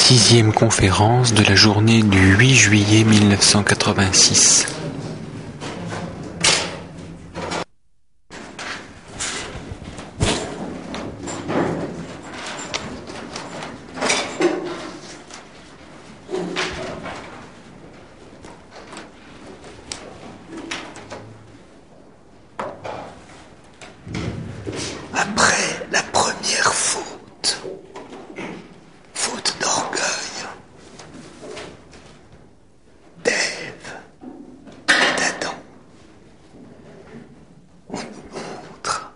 6e conférence de la journée du 8 juillet 1986. Après la première faute d'orgueil d'Ève et d'Adam, on nous montre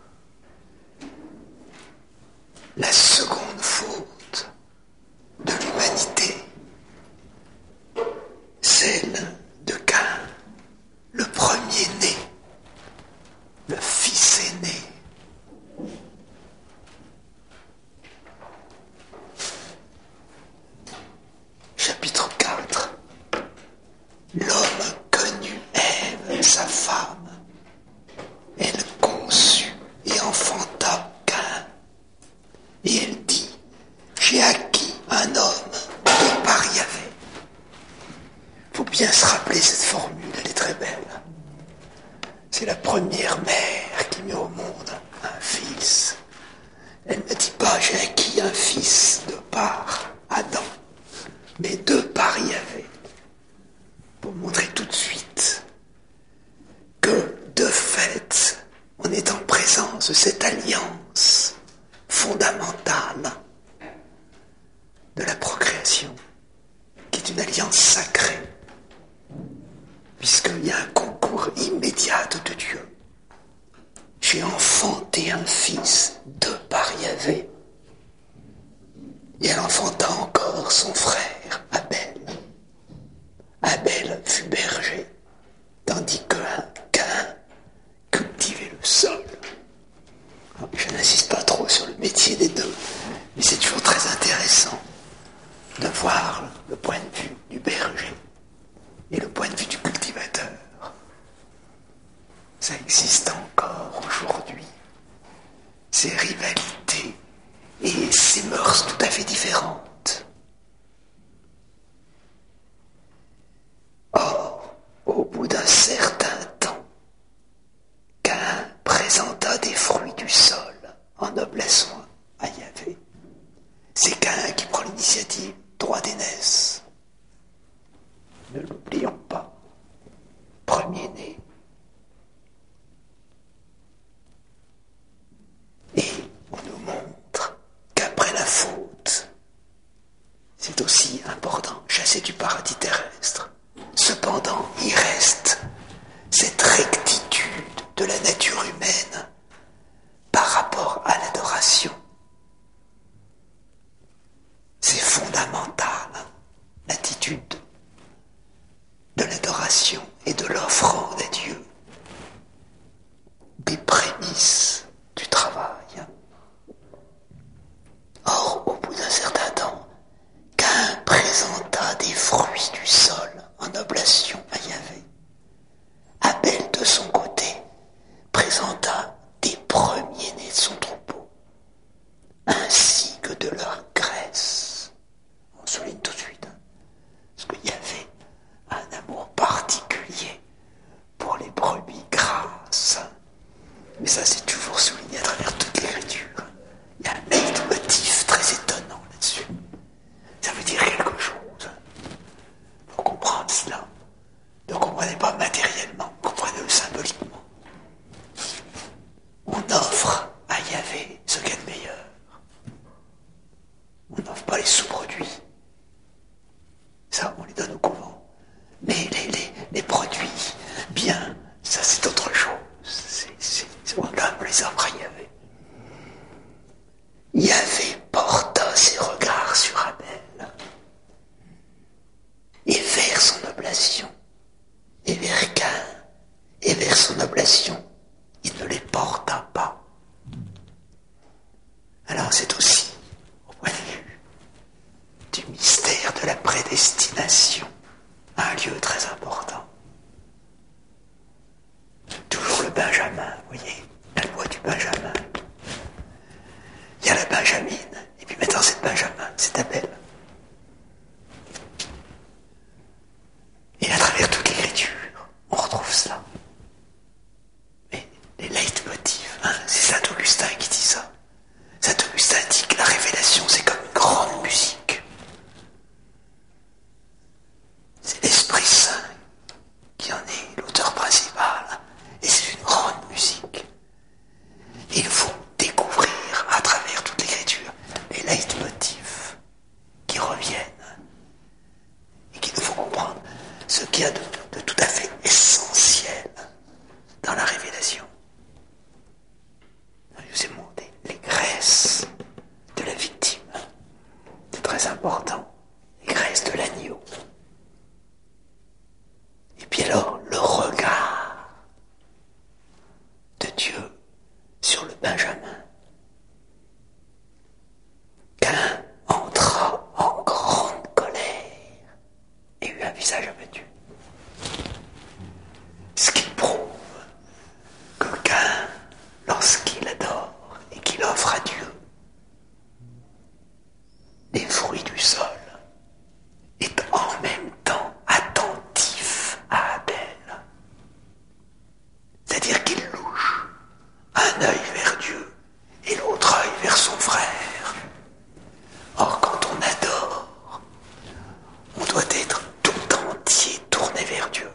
la seconde faute de l'humanité, celle de Caïn, le premier-né, le fils aîné. Chapitre 4. L'homme connut Ève, sa femme. Elle conçut et enfanta Caïn. Et elle dit, j'ai acquis un homme de par Yahvé. Faut bien se rappeler cette formule, elle est très belle. C'est la première mère qui met au monde un fils. Elle ne dit pas, j'ai acquis un fils de par Adam, mais de par Yahvé, pour montrer tout de suite que, de fait, on est en présence de cette alliance fondamentale de la procréation, qui est une alliance sacrée, puisqu'il y a un concours immédiat de Dieu. J'ai enfanté un fils de par Yahvé. Et elle enfanta encore son frère, Abel. Abel fut berger, tandis que Caïn cultivait le sol. Alors, je n'insiste pas trop sur le métier des deux, mais c'est toujours très intéressant de voir le point de vue du berger et le point de vue du cultivateur. Ça existe encore aujourd'hui, ces rivalités et ces mœurs tout à fait différentes. Or, au bout d'un certain temps, Caïn présenta des fruits du sol en noble soin à Yahvé. C'est Caïn qui prend l'initiative, droit d'aînesse. Ne l'oublions pas, premier-né. Et on nous montre qu'après la faute, c'est aussi important, chassé du paradis terrestre. Cependant, il reste cette rectitude de la nature humaine par rapport à l'adoration. C'est fondamental, l'attitude de l'adoration et de l'offrande à Dieu, des prémices du travail. Or, au bout d'un certain temps, Caïn présenta des fruits du sol en oblation à Yahvé. Abel, de son côté, présenta des premiers-nés de son troupeau, ainsi que de leur graisse. On souligne tout de suite, parce que Yahvé a un amour particulier pour les brebis grasses. Mais ça, c'est toujours souligné à travers toute l'écriture. Il y a un leitmotiv très étonnant là-dessus. Ça veut dire quelque chose. Pour comprendre cela, ne comprenez pas matériellement, comprenez-le symboliquement. On offre à Yahvé ce qu'il y a de meilleur. On n'offre pas les sous-produits. Ça, on les donne au couvent. Mais les produits bien, ça c'est autre chose. On les offre à Yahvé. Yahvé porta ses regards sur Abel et vers son oblation, et vers Caïn, et vers son oblation, il ne les porta pas. Alors c'est aussi, au point de vue du mystère de la prédestination, un lieu très important. Toujours le Benjamin, vous voyez, la loi du Benjamin. Il y a la Benjamine, et puis maintenant c'est Benjamin, c'est Abel. qu'il y a de tout à fait essentiel dans la révélation. Je vous ai montré les graisses de la victime. C'est très important. Les graisses de l'agneau. Et puis alors, le regard de Dieu sur le Benjamin. Caïn entra en grande colère et eut un visage abattu. Ce qui prouve que Caïn, lorsqu'il adore et qu'il offre à Dieu des fruits du sol, est en même temps attentif à Abel. C'est-à-dire qu'il louche un œil vers Dieu et l'autre œil vers son frère. Or, quand on adore, on doit être tout entier tourné vers Dieu.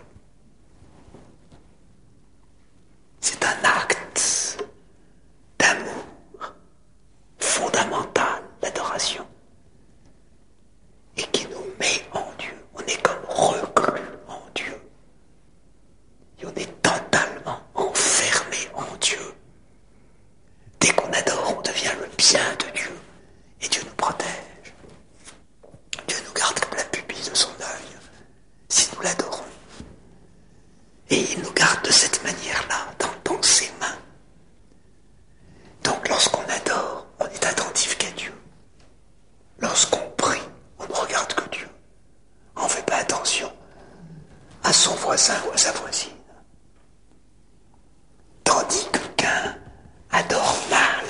C'est un acte d'amour fondamental, l'adoration, et qui nous met en Dieu. On est comme reclus en Dieu. Et on est totalement enfermé en Dieu. Dès qu'on adore, on devient le bien de Dieu. Et Dieu nous protège. Dieu nous garde comme la pupille de son œil, si nous l'adorons. Et il nous garde de cette manière-là, dans ses mains. Donc lorsqu'on adore, on est attentif qu'à Dieu. Lorsqu'on prie, on ne regarde que Dieu. On ne fait pas attention à son voisin ou à sa voisine. Tandis que Caïn adore mal.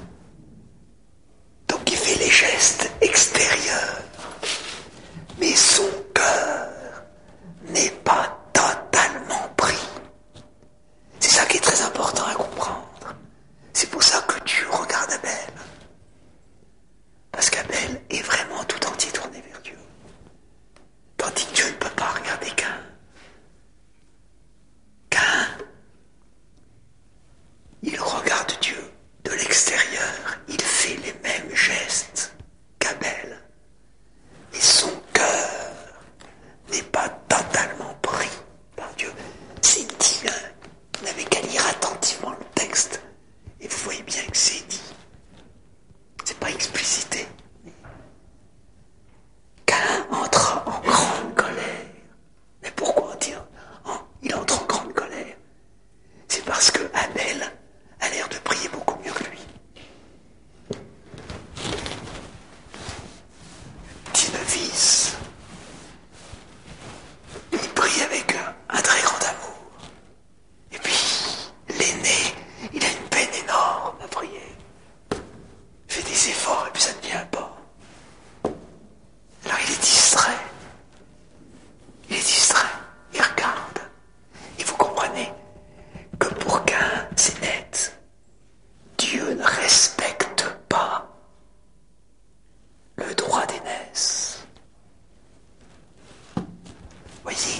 Donc il fait les gestes extérieurs. Mais son cœur n'est pas totalement pris. C'est ça qui est très important à comprendre. C'est pour ça que Dieu regarde Abel. Parce qu'Abel est vraiment tout entier tourné vers Dieu. Tandis que Dieu ne peut pas regarder Caïn. Caïn, il regarde Dieu de l'extérieur. Il fait les mêmes gestes qu'Abel. Mais son cœur n'est pas totalement pris par Dieu. C'est dit, hein. Vous n'avez qu'à lire attentivement le texte. Et vous voyez bien que c'est dit. C'est pas explicité. Caïn entra en grande colère. Mais pourquoi dire il entre en grande colère? C'est parce que Abel a l'air de prier beaucoup mieux que lui. Petit novice. Il prie avec un très grand amour. Et puis, l'aîné, il a une peine énorme à prier. Il fait des efforts et puis ça ne vient pas. Alors il est distrait. Il regarde. Et vous comprenez que pour Caïn, c'est net. Dieu ne respecte pas le droit d'aînesse. Voyez,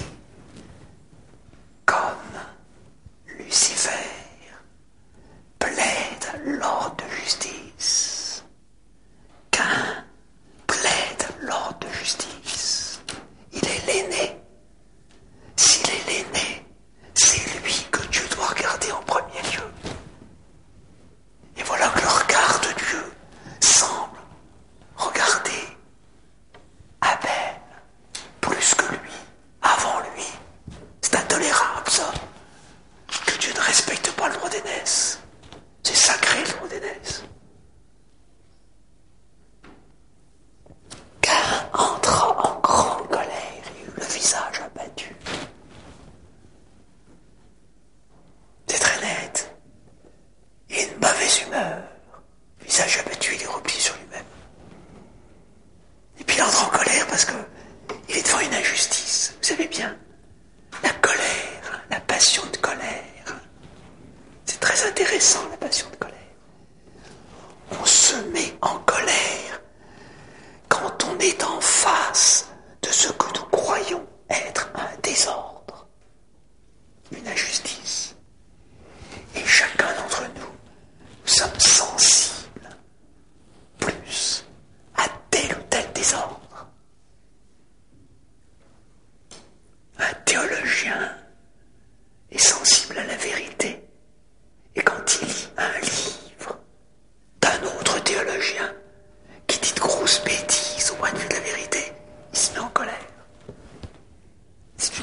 comme Lucifer plaide l'ordre de justice, Caïn plaide l'ordre de justice. Il est l'aîné. S'il est l'aîné, c'est lui que Dieu doit regarder en premier lieu. Et voilà que le regard de Dieu semble regarder Abel plus que lui, avant lui.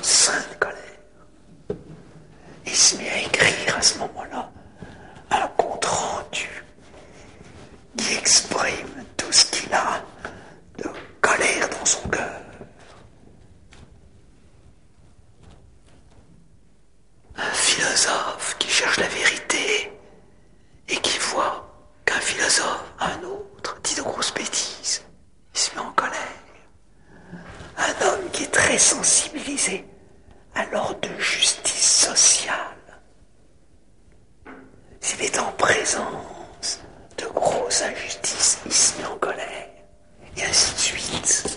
une sainte colère. Il se met à écrire à ce moment-là un compte rendu qui exprime tout ce qu'il a de colère dans son cœur. Un philosophe qui cherche la vérité et qui voit qu'un philosophe, un autre, dit de grosses bêtises, il se met en colère. Un homme qui est très sensibilisé à l'ordre de justice sociale, s'il est en présence de grosses injustices, il se met en colère, et ainsi de suite.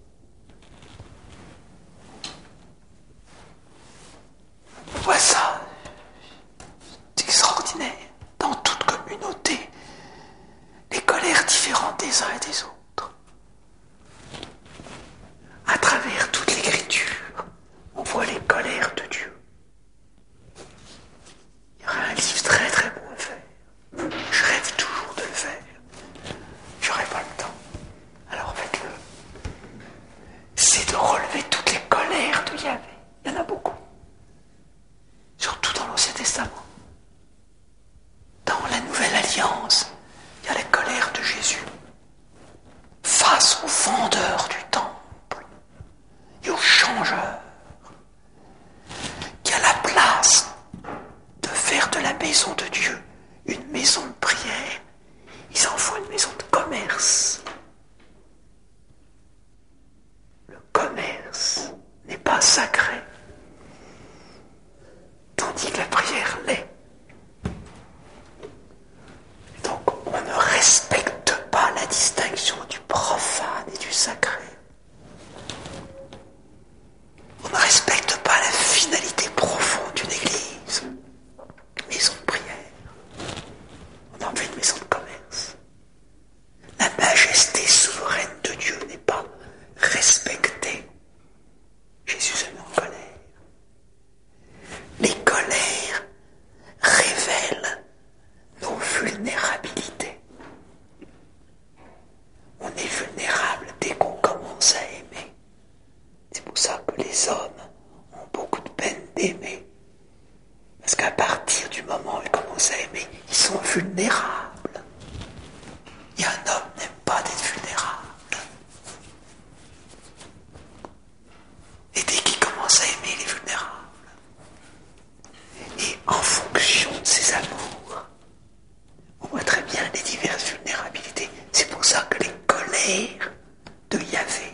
On voit ça, c'est extraordinaire, dans toute communauté, les colères différentes des uns et des autres. À travers toute l'écriture, on voit les colères de Dieu. Il y aura un livre très très beau à faire. Je rêve toujours de le faire. J'aurai pas le temps. Alors faites-le. C'est de relever toutes les colères de Yahvé. Il y en a beaucoup. Surtout dans l'Ancien Testament. Dans la Nouvelle Alliance, il y a la colère de Jésus face aux vendeurs du temple et aux changeurs, qui a la place de faire de la maison de Dieu une maison de prière. Ils en font une maison de commerce. Le commerce n'est pas sacré, tandis que la prière l'est. Donc on ne respecte pas la distinction du profane et du sacré. On ne respecte pas la finalité profonde d'une église, une maison de prière. On en fait une maison de commerce. La majesté souveraine de Dieu n'est pas respectée. Jésus se met en colère. Les colères révèlent nos vulnérabilités. On est vulnérable dès qu'on commence à aimer. C'est pour ça que les hommes ont beaucoup de peine d'aimer. Parce qu'à partir du moment où ils commencent à aimer, ils sont vulnérables. Et un homme n'aime pas d'être vulnérable. Et dès qu'il commence à aimer, il est vulnérable. Et en fonction de ses amours, on voit très bien les diverses vulnérabilités. C'est pour ça que les colères de Yahvé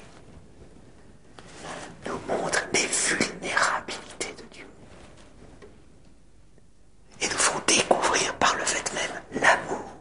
nous montrent les vulnérabilités de Dieu. Et nous font découvrir par le fait même l'amour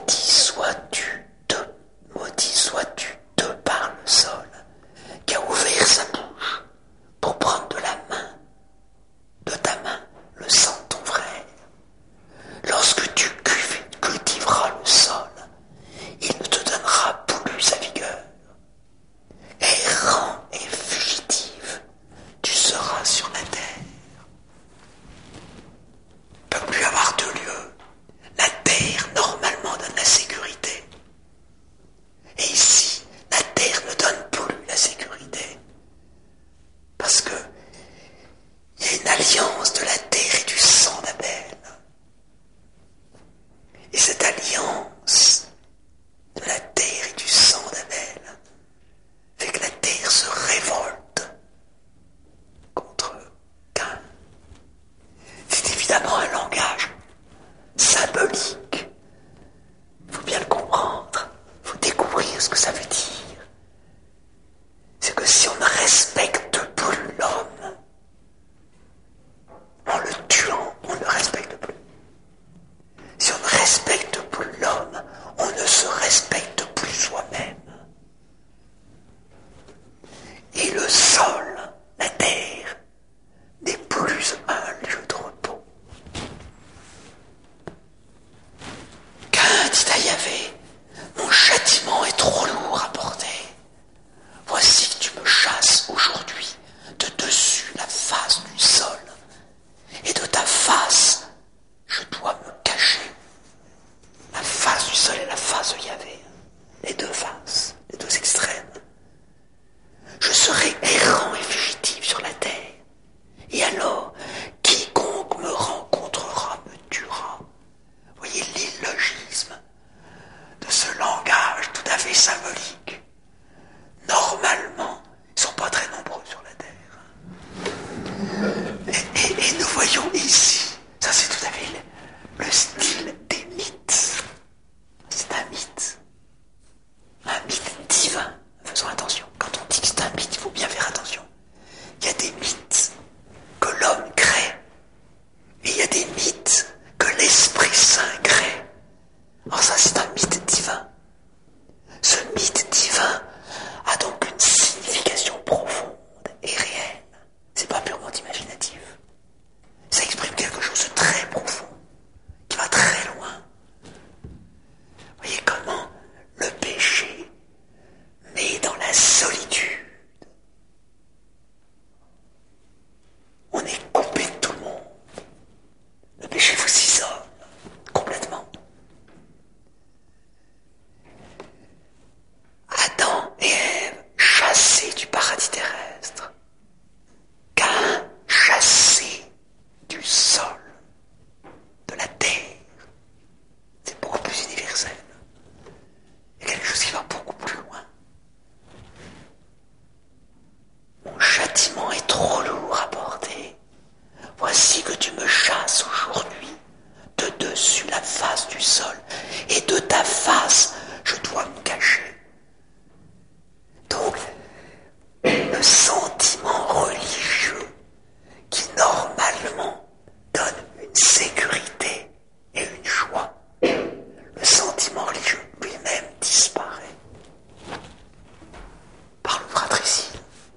maudit sois-tu de par le sol, qui a ouvert sa bouche pour prendre de ta main, le sang de ton frère. Lorsque tu cultiveras le sol, il ne te donnera plus sa vigueur. Errant et fugitif, tu seras sur la terre. Il ne peut plus avoir de lieu. La terre, normalement, donne la sécurité. Et ici, la terre ne donne plus la sécurité. Parce que il y a une alliance de la terre et du sang d'Abel. Et cette alliance de la terre et du sang d'Abel fait que la terre se révolte contre Caïn. C'est évidemment un langage symbolique. Il faut bien le comprendre. Il faut découvrir ce que ça veut dire. C'est que si on ne respecte plus l'homme, en le tuant, on ne le respecte plus. Si on ne respecte plus l'homme, on ne se respecte plus soi-même. Et le sol, la terre, n'est plus un lieu de repos. Caïn dit à Yahvé, mon châtiment est trop lourd à porter. Voici que tu me chasses aujourd'hui de dessus la face du sol. Et de ta face, je dois me cacher. La face du sol et la face de Yahvé. Les deux faces, les deux extrêmes. Je serai errant et fugitif sur la terre. Et alors, quiconque me rencontrera me tuera. Voyez l'illogisme de ce langage tout à fait symbolique. Normalement, ils ne sont pas très nombreux sur la terre. Et nous voyons ici, ça c'est tout à fait le style des mythes. C'est un mythe divin. Faisons attention, quand on dit que c'est un mythe, il faut bien faire attention. Il y a des mythes que l'homme crée, et il y a des mythes que l'Esprit Saint crée. Alors ça c'est un mythe divin. Ce mythe divin a donc une signification profonde et réelle. C'est pas purement imaginatif. Ça exprime quelque chose de très profond, qui va très loin. Voyez comment le péché met dans la solitude. On est coupé de tout le monde. Le péché vous isole complètement. Adam et Ève chassés du paradis terrestre. Caïn chassé du sol, de la terre. C'est beaucoup plus universel. Il y a quelque chose qui va beaucoup plus loin. Mon châtiment est trop lourd à porter. Voici que tu me chasses aujourd'hui de dessus la face du sol, et de ta face je dois me cacher. Donc, le sentiment religieux qui normalement donne une sécurité et une joie, le sentiment religieux lui-même disparaît par le fratricide.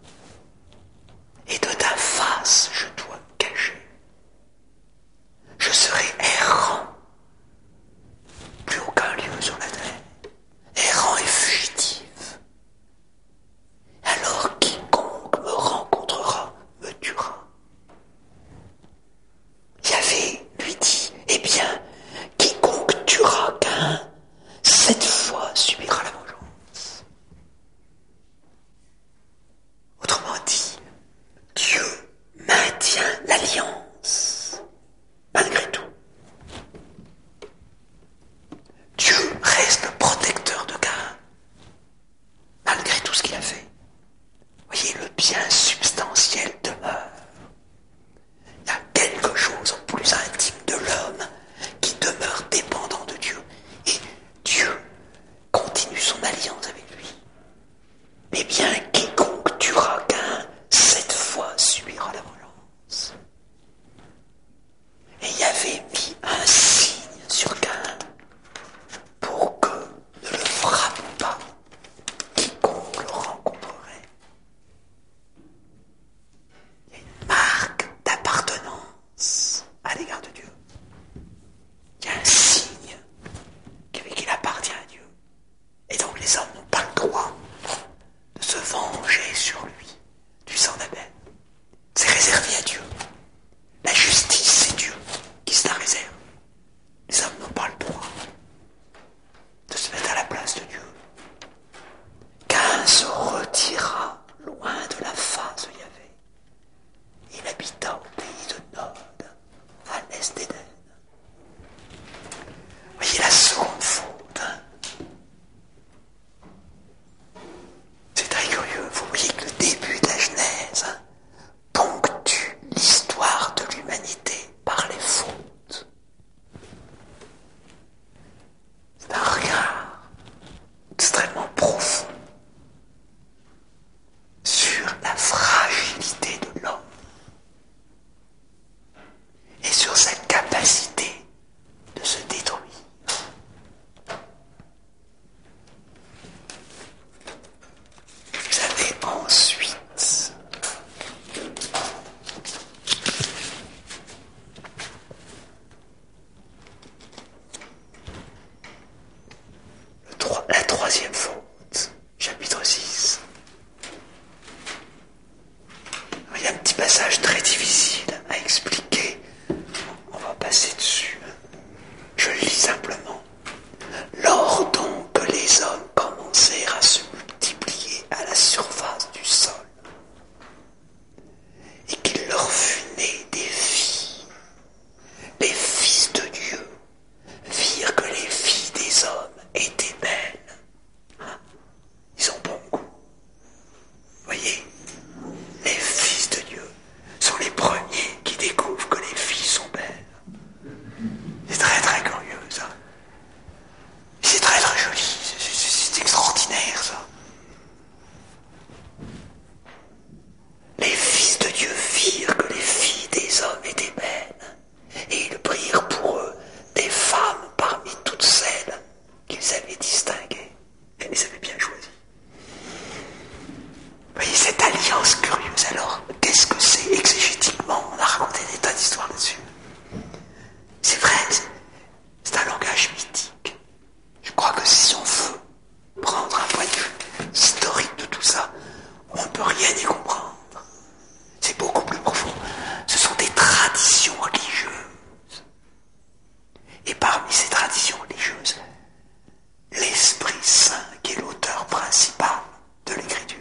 Et de ta face je dois me cacher. Je serai errant, plus aucun lieu sur la terre, errant et fugitif. Alors quiconque me rencontrera me tuera. Yahvé lui dit, eh bien, quiconque tuera Caïn, 7 fois subira la vengeance. Autrement dit, Dieu maintient l'alliance, malgré tout. Dieu reste le protecteur de Caïn, malgré tout ce qu'il a fait. Voyez, le bien substantiel demeure. Il y a quelque chose au plus intime de l'homme qui demeure dépendant de Dieu. Et Dieu continue son alliance avec lui. Mais bien, quiconque tuera Caïn, 7 fois subira la vengeance. Et il y avait mis un signe sur Caïn pour troisième faute, chapitre 6. Il y a un petit passage très difficile à expliquer. On va passer dessus. Je le lis simplement. Lors donc que les hommes commencèrent à se multiplier à la surface du sol, et qu'il leur fut né des filles, les fils de Dieu virent que les filles des hommes étaient belles. Ils ont bon goût. Voyez, les fils de Dieu sont les premiers qui découvrent que les filles sont belles. C'est très très curieux ça. C'est très très joli, c'est extraordinaire ça. Les fils de Dieu virent que les filles des hommes étaient belles, et ils prirent pour eux des femmes parmi toutes celles qu'ils avaient distinguées. Et les avaient bien choisies. Vous voyez cette alliance curieuse. Alors, qu'est-ce que c'est exégétiquement? On a raconté des tas d'histoires là-dessus. C'est vrai, c'est un langage mythique. Je crois que si on veut prendre un point de vue historique de tout ça, on ne peut rien y comprendre. C'est beaucoup plus profond. Ce sont des traditions religieuses. Et parmi ces traditions religieuses, l'Esprit Saint, qui est l'auteur principal de l'Écriture,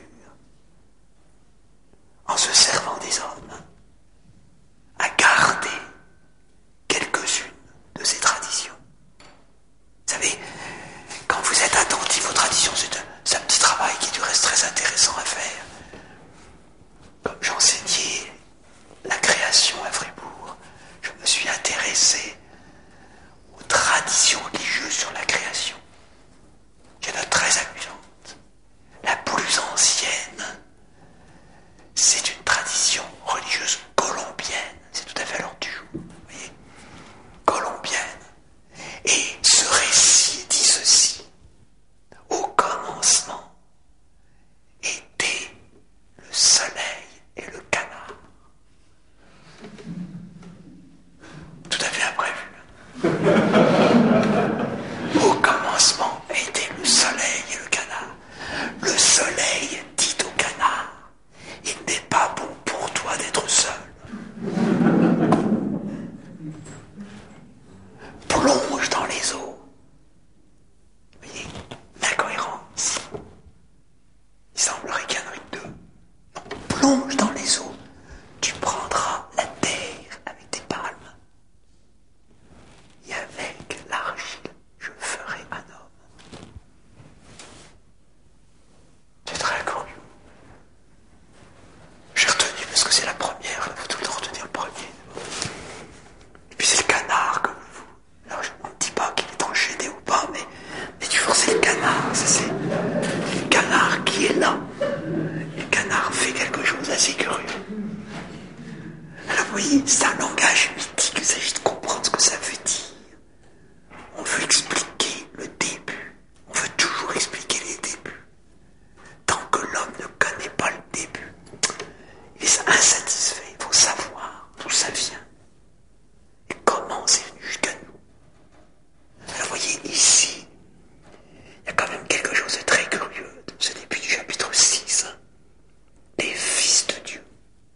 en se servant des hommes, a gardé quelques-unes de ces traditions. Vous savez, quand vous êtes attentif aux traditions, c'est un petit travail qui est du reste très intéressant à faire. Comme j'enseignais la création à Fribourg, je me suis intéressé aux traditions religieuses sur la création. Il y en a très amusantes. La plus ancienne, c'est une tradition religieuse colombienne. C'est tout à fait à l'ordre du jour. Vous voyez, colombienne. Et ce récit dit ceci. Au commencement était le soleil et le canard. Tout à fait imprévu. Au commencement était le soleil et le canard. Le soleil dit au canard, il n'est pas bon pour toi d'être seul. Plonge dans les eaux. Vous voyez, l'incohérence. Il semblerait qu'il y en ait deux. Non, plonge dans les eaux. Tu prendras la terre avec tes palmes. Et avec l'argile, je ferai un homme. C'est très curieux. J'ai retenu parce que c'est la première, il faut tout le temps retenir le premier. Et puis c'est le canard comme vous. Alors on ne dit pas qu'il est enchaîné ou pas, mais du coup c'est le canard, c'est le canard qui est là. Le canard fait quelque chose d'assez curieux. Alors vous voyez, c'est un langage mythique, il s'agit de comprendre ce que ça veut dire. On veut expliquer le début, on veut toujours expliquer les débuts. Tant que l'homme ne connaît pas le début, il est insatisfait, il faut savoir d'où ça vient et comment c'est venu jusqu'à nous. Alors vous voyez, ici, il y a quand même quelque chose de très curieux de ce début du chapitre 6. Les fils de Dieu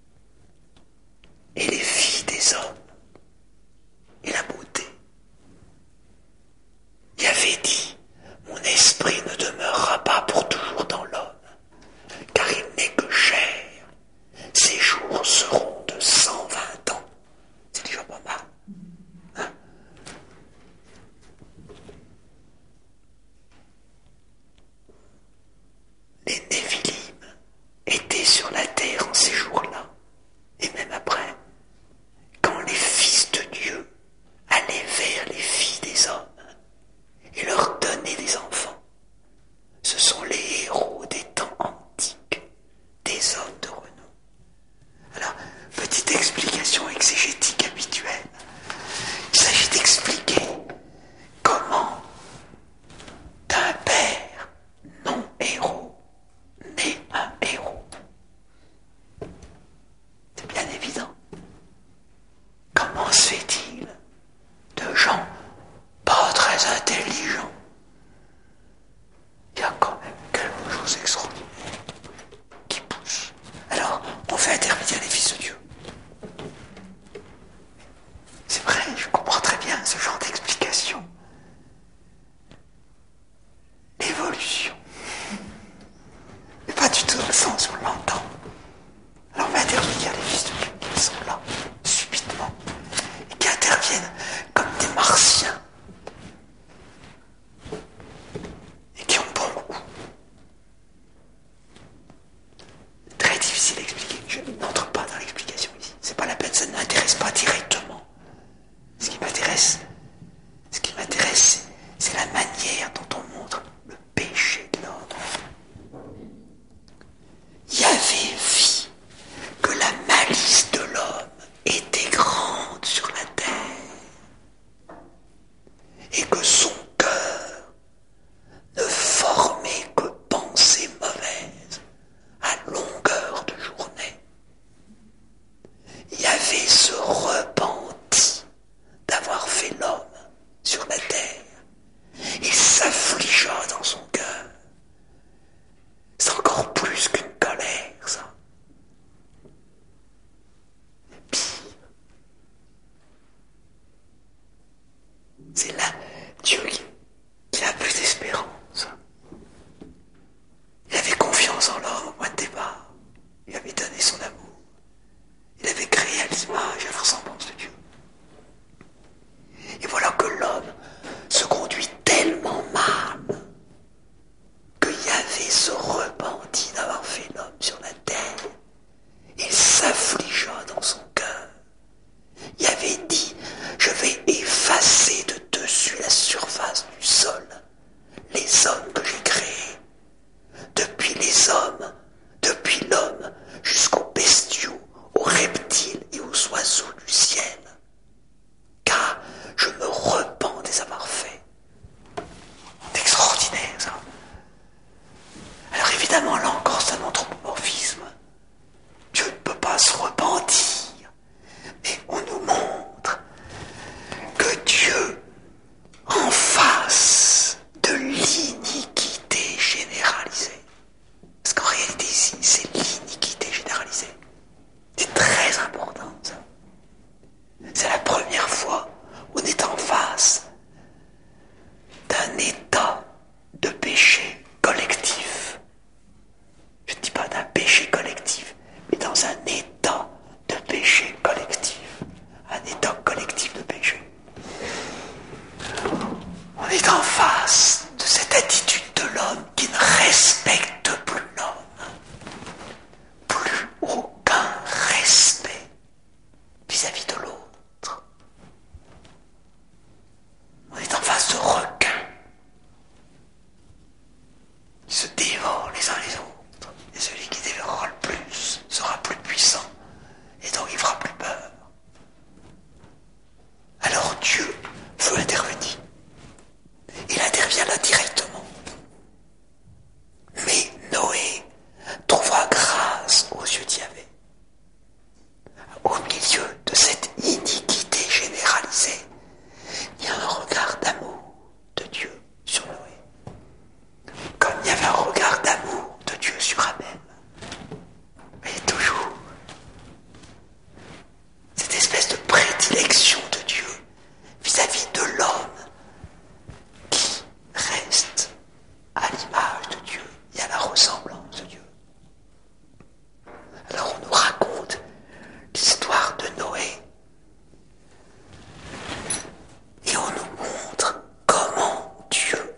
et les filles des hommes et la beauté. Il avait dit, mon esprit ne demeurera pas pour toujours dans l'homme, car il n'est que chair. Ses jours seront de 120 ans. C'est déjà pas mal. Hein? Les Néphilim étaient sur la terre en ces jours-là, et même après, quand les fils de Dieu allaient vers les filles des hommes et leur donnaient des enfants. Ce sont les héros des temps antiques, des hommes de renom. Alors, petite explication exégétique habituelle. Il s'agit d'expliquer comment d'un père non-héros naît un héros. C'est bien évident. Comment se fait-il de gens pas très intelligents? Il y a s'affligea dans son cœur. C'est encore plus qu'une colère, ça. Pire. C'est là Dieu qui a plus d'espérance. Il avait confiance en l'homme au point de départ. Il avait donné son amour. Il avait créé à l'image et à la ressemblance de Dieu. Et voilà que l'homme se conduit tellement mal que Yahvé se repentit d'avoir fait l'homme sur la terre. Il s'affligea dans son cœur. Yahvé dit, je vais effacer de dessus la surface du sol les hommes que j'ai créés. Depuis les hommes, depuis l'homme, jusqu'aux bestiaux, aux reptiles et aux oiseaux du ciel. Car je me repens des avoir faits. C'est extraordinaire, ça. Alors évidemment, là encore, c'est un anthropomorphisme. Dieu ne peut pas se repentir. Mais on nous montre que Dieu, en face de l'iniquité généralisée, parce qu'en réalité ici, c'est l'iniquité généralisée. C'est très important, ça. C'est la première fois où on est en face d'un état de péché collectif. Je ne dis pas d'un péché collectif, mais dans un état de péché collectif. Un état collectif de péché. On est en face de cette attitude de l'homme qui ne respecte plus l'homme. Plus aucun respect vis-à-vis de l'autre. On est en face de requins qui se dévorent les uns les autres. Et celui qui dévorera le plus sera plus puissant et donc il fera plus peur. Alors Dieu veut intervenir. Il intervient là directement. Mais Noé trouvera grâce aux yeux d'Yahvé. Au milieu de cette iniquité généralisée, il y a un regard d'amour de Dieu sur Noé. Comme il y avait un regard d'amour de Dieu sur Abel. Mais toujours cette espèce de prédilection de Dieu vis-à-vis de l'homme qui reste à l'image de Dieu et à la ressemblance de Dieu. Alors on nous raconte l'histoire de Noé et on nous montre comment Dieu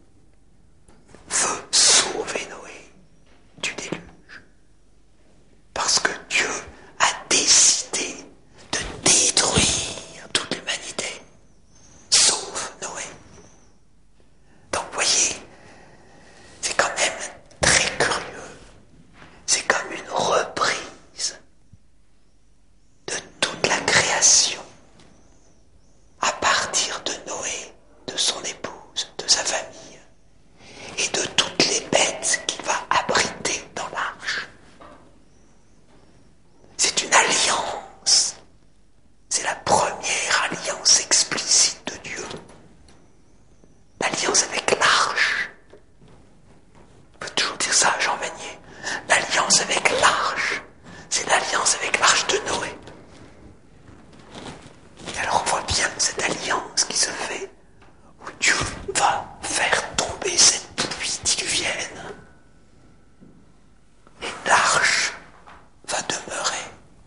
veut sauver Noé du déluge. Parce que Dieu a décidé de détruire toute l'humanité, sauf Noé. Donc vous voyez, c'est quand même très curieux. C'est comme une reprise de toute la création à partir de Noé, de son épouse, de sa famille et de toutes les bêtes qu'il va abriter dans l'arche. C'est une alliance. C'est la première alliance explicite de Dieu. L'alliance avec l'arche. On peut toujours dire ça à Jean Vanier. L'alliance avec l'arche, c'est l'alliance avec l'arche de Noé. Et alors on voit bien cette alliance qui se fait, où Dieu va faire tomber cette pluie diluvienne. Et l'arche va demeurer.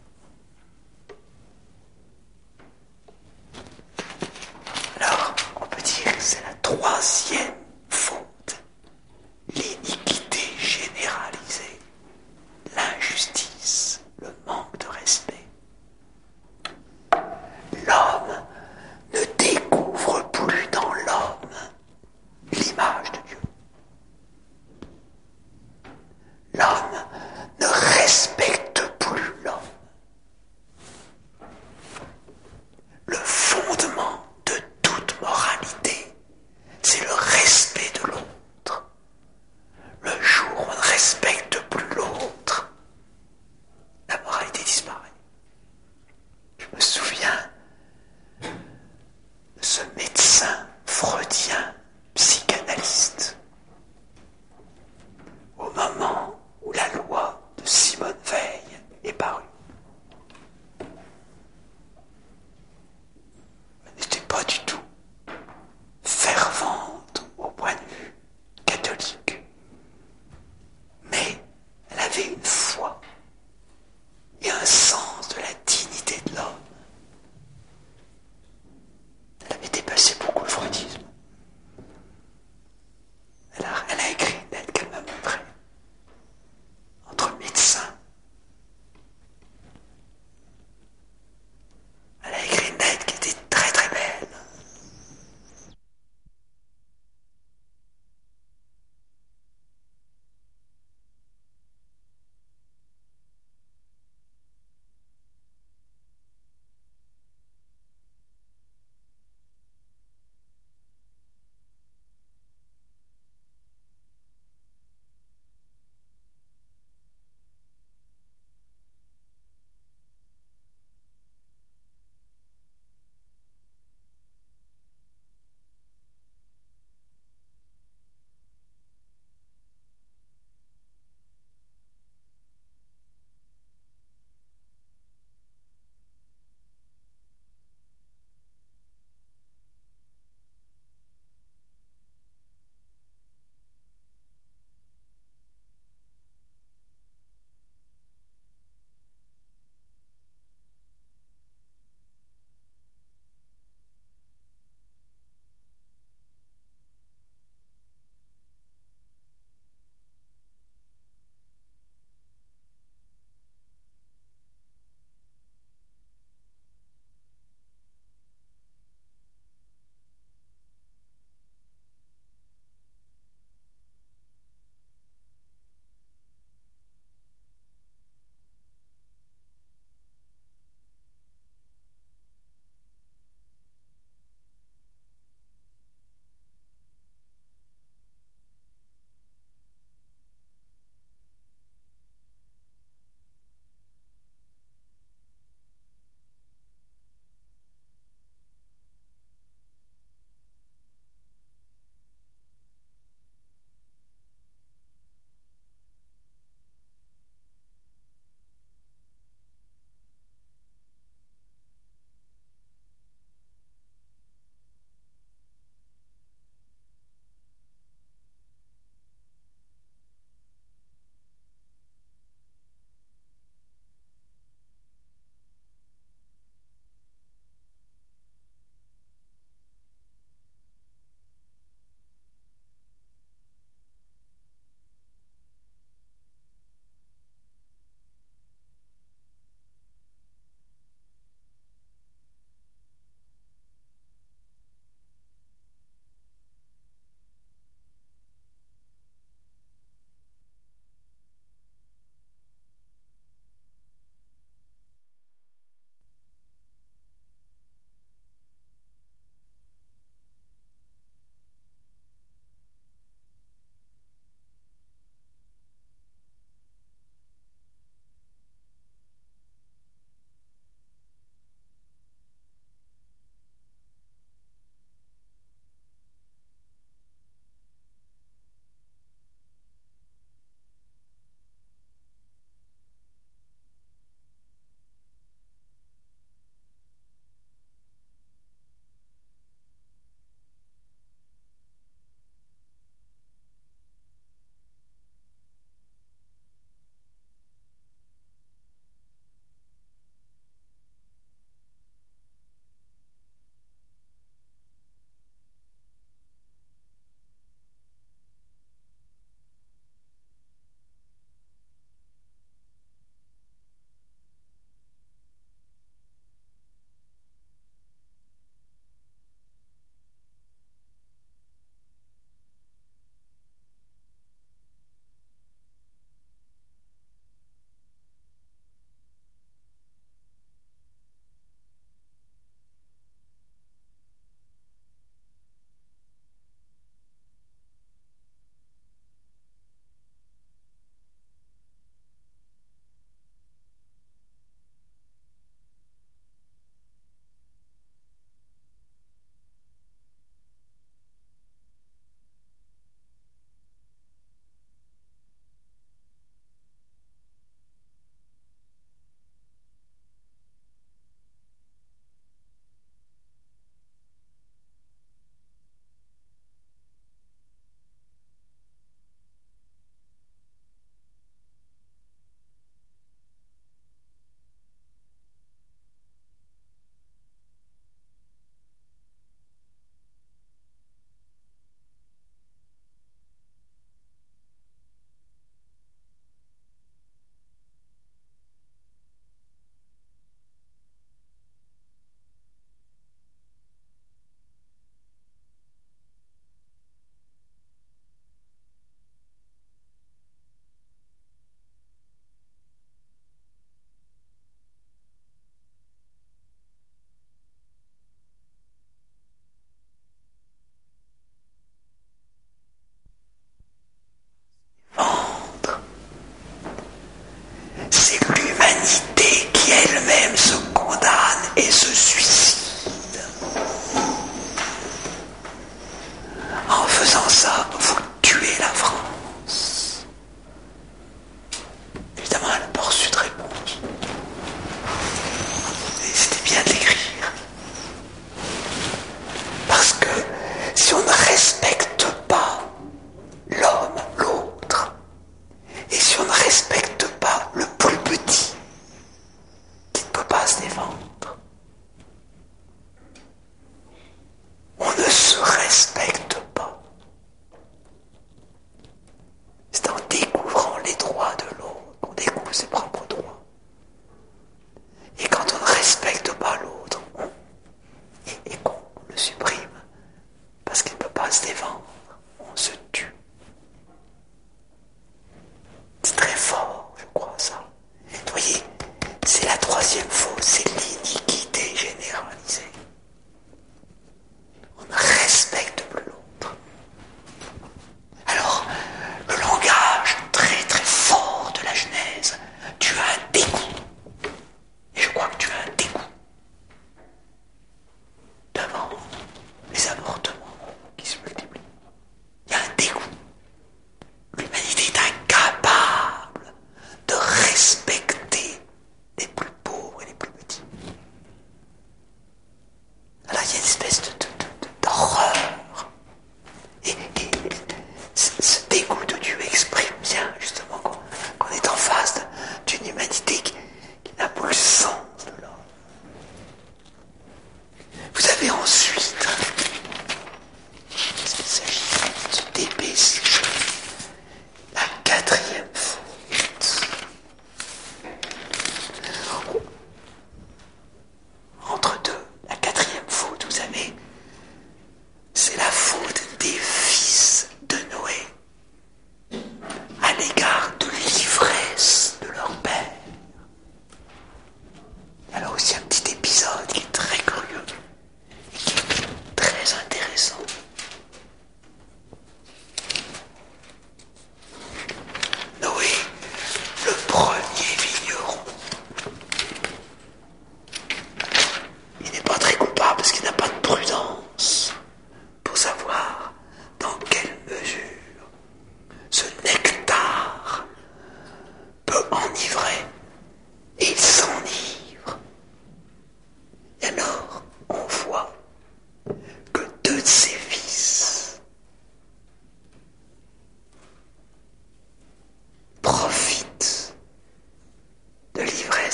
Alors, on peut dire que c'est la troisième faute. L'iniquité généralisée, l'injustice, le manque de respect. L'homme ne découvre plus dans l'homme l'image de Dieu. L'homme ne respecte plus l'homme. Le fondement de toute moralité, c'est le respect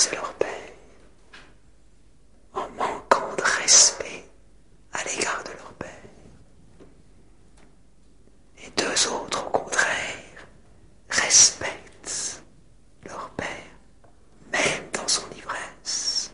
livraient leur père, en manquant de respect à l'égard de leur père. Et deux autres, au contraire, respectent leur père, même dans son ivresse.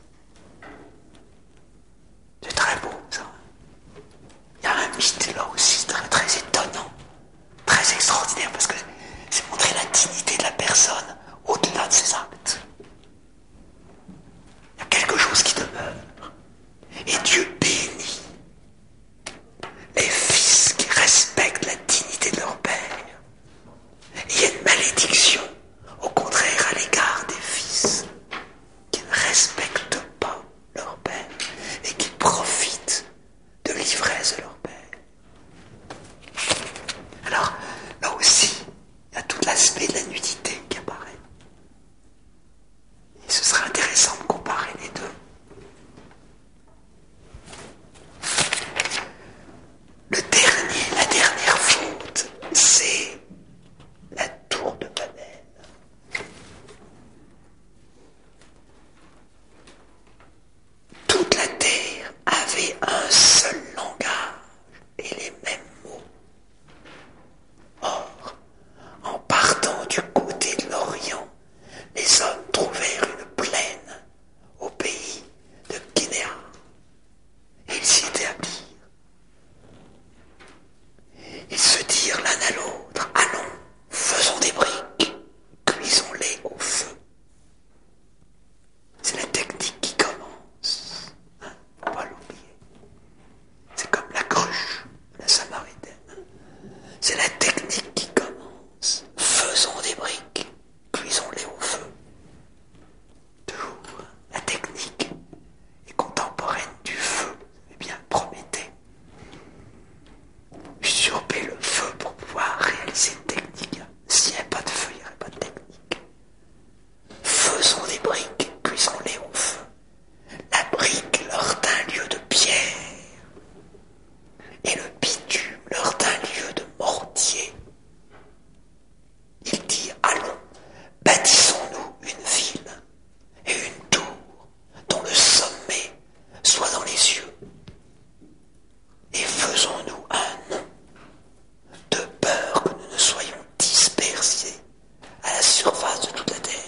C'est très beau, ça. Il y a un mythe là aussi très, très étonnant, très extraordinaire, parce que c'est montrer la dignité de la personne au-delà de ses actes. Il y a quelque chose qui demeure. Et Dieu bénit les fils qui respectent la dignité de leur père. Et il y a une malédiction, au contraire, à l'égard des fils qui ne respectent pas leur père et qui profitent de l'ivresse de leur père. Alors, là aussi, il y a tout l'aspect de la nudité qui apparaît. Et ce serait intéressant de comparer les deux. La dernière faute, c'est la tour de Babel. Toute la terre avait un seul langage et les mêmes mots. Or, en partant du côté de l'Orient, les hommes trouvèrent une plaine au pays de Guinea. Ils s'y établirent. Ils se dirent l'un à l'autre, allons, faisons des briques, cuisons-les au feu. C'est la technique qui commence, hein, faut pas l'oublier. C'est comme la cruche de la Samaritaine. C'est la technique qui commence. Faisons des briques, cuisons-les au feu. Toujours, la technique est contemporaine du feu. Eh bien, Prométhée usurper le feu pour pouvoir réaliser une technique. S'il n'y avait pas de feu, il n'y aurait pas de technique. Faisons des briques, cuisons-les au feu. La brique leur tint lieu de pierre, et le bitume leur tint lieu de mortier. Il dit, allons, bâtissons-nous une ville et une tour dont le sommet soit dans les cieux. Et faisons-nous un nom, de peur que nous ne soyons dispersés à la surface de toute la terre.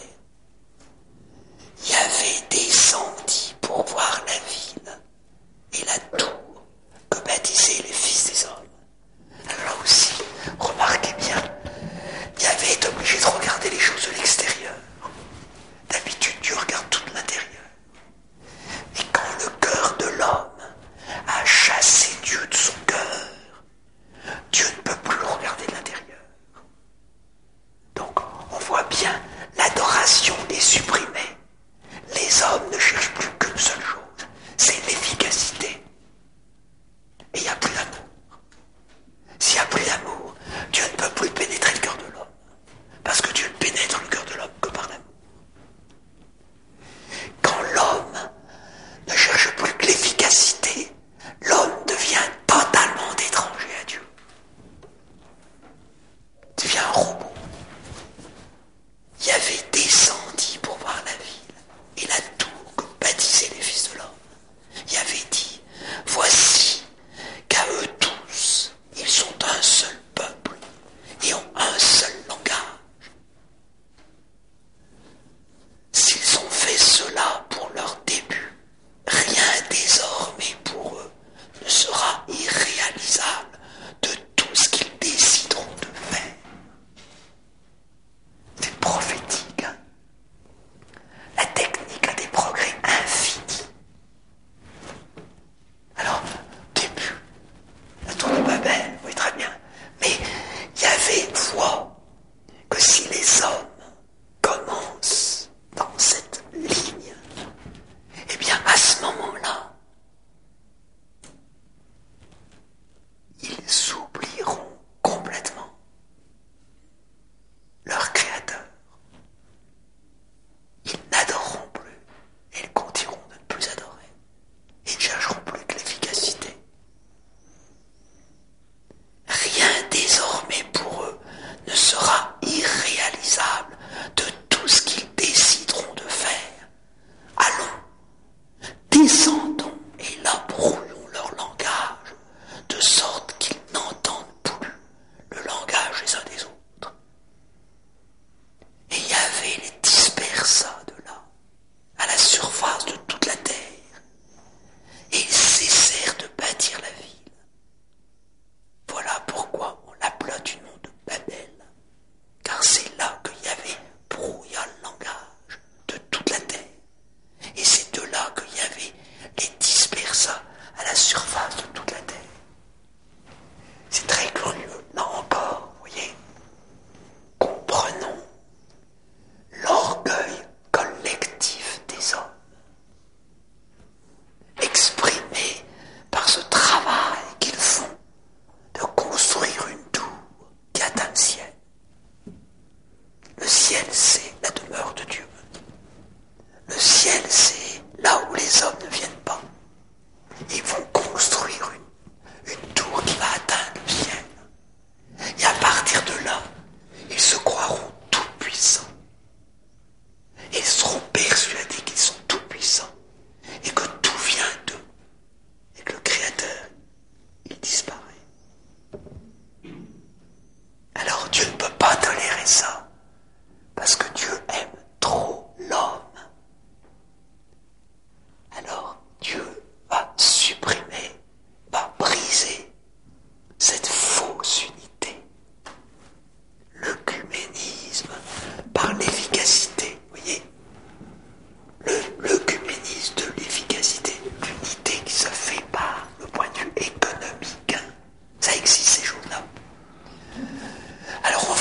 Yahvé descendit pour voir la ville et la tour que bâtissaient les fils des hommes. Alors là aussi, remarquez bien, Yahvé est obligé de regarder les choses de l'extérieur. D'habitude, Dieu regarde tout de l'intérieur. Et quand le cœur de l'homme a chassé Dieu de son cœur, Dieu ne peut plus le regarder de l'intérieur. Donc, on voit bien, l'adoration est supprimée. Les hommes ne cherchent plus qu'une seule chose, c'est l'efficacité. Et il n'y a plus d'amour. S'il n'y a plus d'amour, Dieu ne peut plus pénétrer le cœur de l'homme. Parce que Dieu ne pénètre le cœur de l'homme que par l'amour. Quand l'homme ne cherche plus que l'efficacité, l'homme devient totalement étranger à Dieu. Il devient un robot. Yahvé descendit pour voir la ville et la tour que bâtissaient les fils de l'homme. Yahvé dit, voici qu'à eux tous, ils sont un seul peuple et ont un seul langage. S'ils ont fait cela pour leur début, rien désormais pour eux ne sera irréalisable de tout ce qu'ils décideront de faire.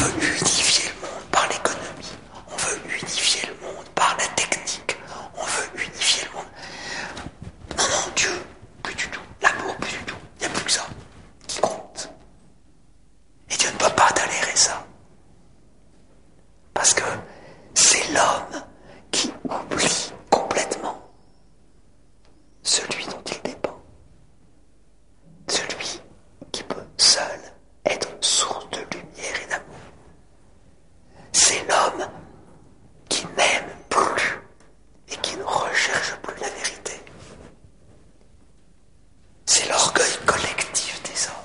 veut unifier le monde par l'économie, on veut unifier le monde par la technique, on veut unifier le monde. Non, non, Dieu, plus du tout. L'amour, plus du tout. Il n'y a plus que ça qui compte. Et Dieu ne peut pas tolérer ça. Parce que c'est l'homme qui oublie complètement celui dont il dépend. Celui qui peut seul être source de lumière et d'amour. C'est l'homme qui n'aime plus et qui ne recherche plus la vérité. C'est l'orgueil collectif des hommes.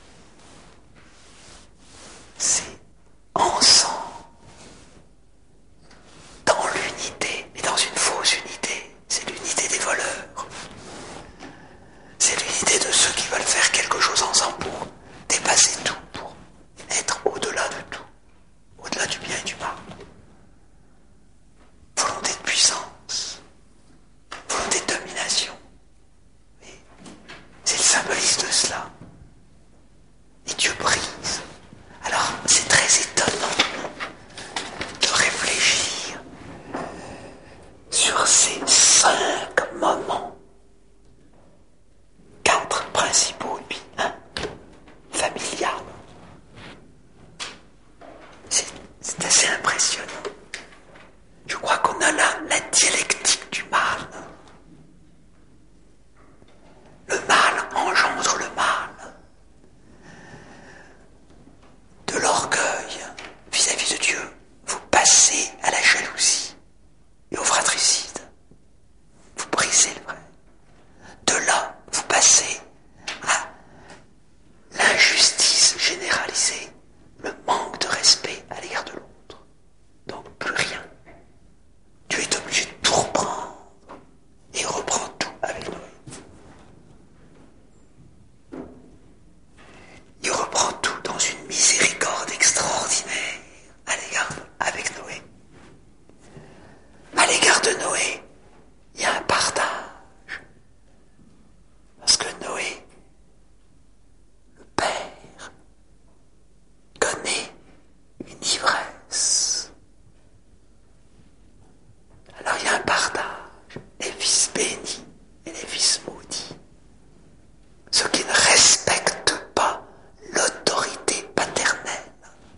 C'est ensemble, dans l'unité, mais dans une fausse unité. C'est l'unité des voleurs. C'est l'unité de ceux qui veulent faire quelque chose ensemble pour dépasser tout, pour être au-delà de tout, au-delà du bien et du mal. Volonté de puissance, volonté de domination. Et c'est le symbolisme de cela. Et Dieu brise. Alors, c'est très étonnant de réfléchir sur ces 5 moments. 4 principaux et puis 1 familial. C'est assez impressionnant. Je crois qu'on a là la dialectique du mal. Le mal engendre le mal. De l'orgueil vis-à-vis de Dieu, vous passez à la jalousie et au fratricide. Vous brisez le vrai. De là, vous passez à l'injustice généralisée, le manque de respect à l'égard de l'autre. Donc plus rien. Dieu est obligé de tout reprendre et reprend tout avec Noé. Il reprend tout dans une miséricorde extraordinaire à l'égard avec Noé. À l'égard de Noé, il y a un partage. Parce que Noé, le père, connaît une ivresse. Alors il y a un partage. Les fils bénis et les fils maudits. Ceux qui ne respectent pas l'autorité paternelle.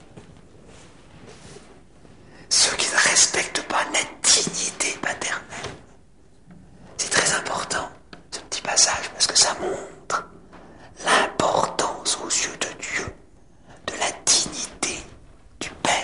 Ceux qui ne respectent pas la dignité paternelle. C'est très important, ce petit passage, parce que ça montre l'importance aux yeux de Dieu de la dignité du Père.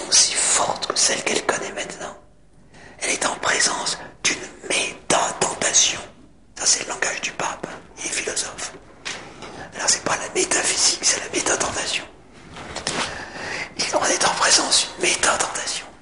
aussi forte que celle qu'elle connaît maintenant. Elle est en présence d'une métatentation. Ça, c'est le langage du pape. Il est philosophe. Alors, c'est pas la métaphysique, c'est la métatentation. Et on est en présence d'une métatentation.